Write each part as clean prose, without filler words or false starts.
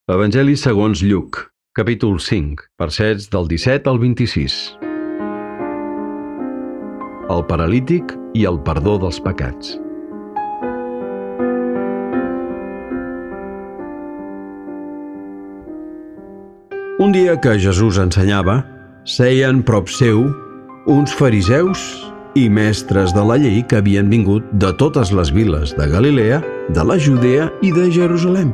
Evangeli segons Lluc, capítol 5, versets del 17 al 26. El paralític i el perdó dels pecats. Un dia que Jesús ensenyava, seien prop seu uns fariseus i mestres de la llei que havien vingut de totes les viles de Galilea, de la Judea i de Jerusalem.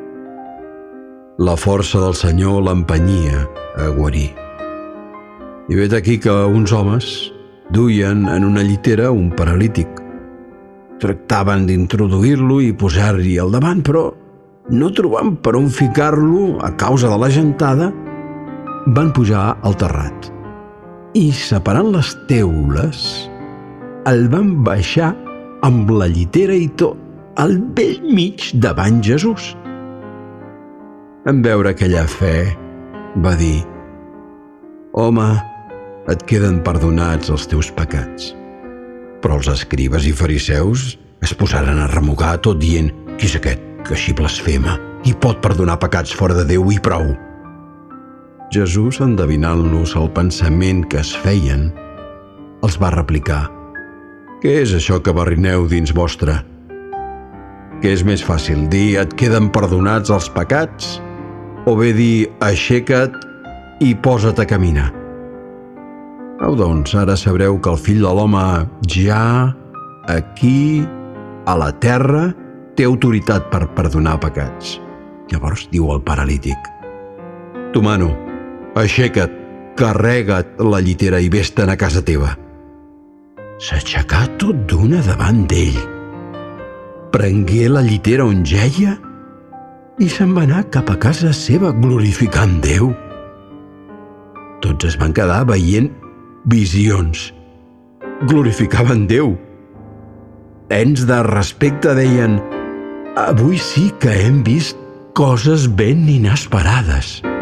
La força del Senyor l'empenyia a guarir. I vet aquí que uns homes duien en una llitera un paralític. Tractaven d'introduir-lo i posar-hi al davant, però no trobant per on ficar-lo a causa de la gentada, van pujar al terrat. I separant les teules, el van baixar amb la llitera i tot al bell mig davant Jesús. En veure aquella fe, va dir: «Home, et queden perdonats els teus pecats». Però els escribes i fariseus es posaren a remugar tot dient: «Qui és aquest que així blasfema? Qui pot perdonar pecats fora de Déu i prou?» Jesús, endevinant-los el pensament que es feien, els va replicar: «Què és això que barrineu dins vostre? Què és més fàcil, dir et queden perdonats els pecats, o bé dir aixeca't i posa't a caminar? Au, doncs, ara sabreu que el Fill de l'Home ja, aquí, a la terra, té autoritat per perdonar pecats». Llavors diu al paralític: «Tu mano, aixeca't, carrega't la llitera i vés-te'n a casa teva». S'aixecà tot d'una davant d'ell, prengué la llitera on jeia i se'n va anar cap a casa seva glorificant Déu. Tots es van quedar veient visions. Glorificaven Déu. Plens de respecte deien: «Avui sí que hem vist coses ben inesperades».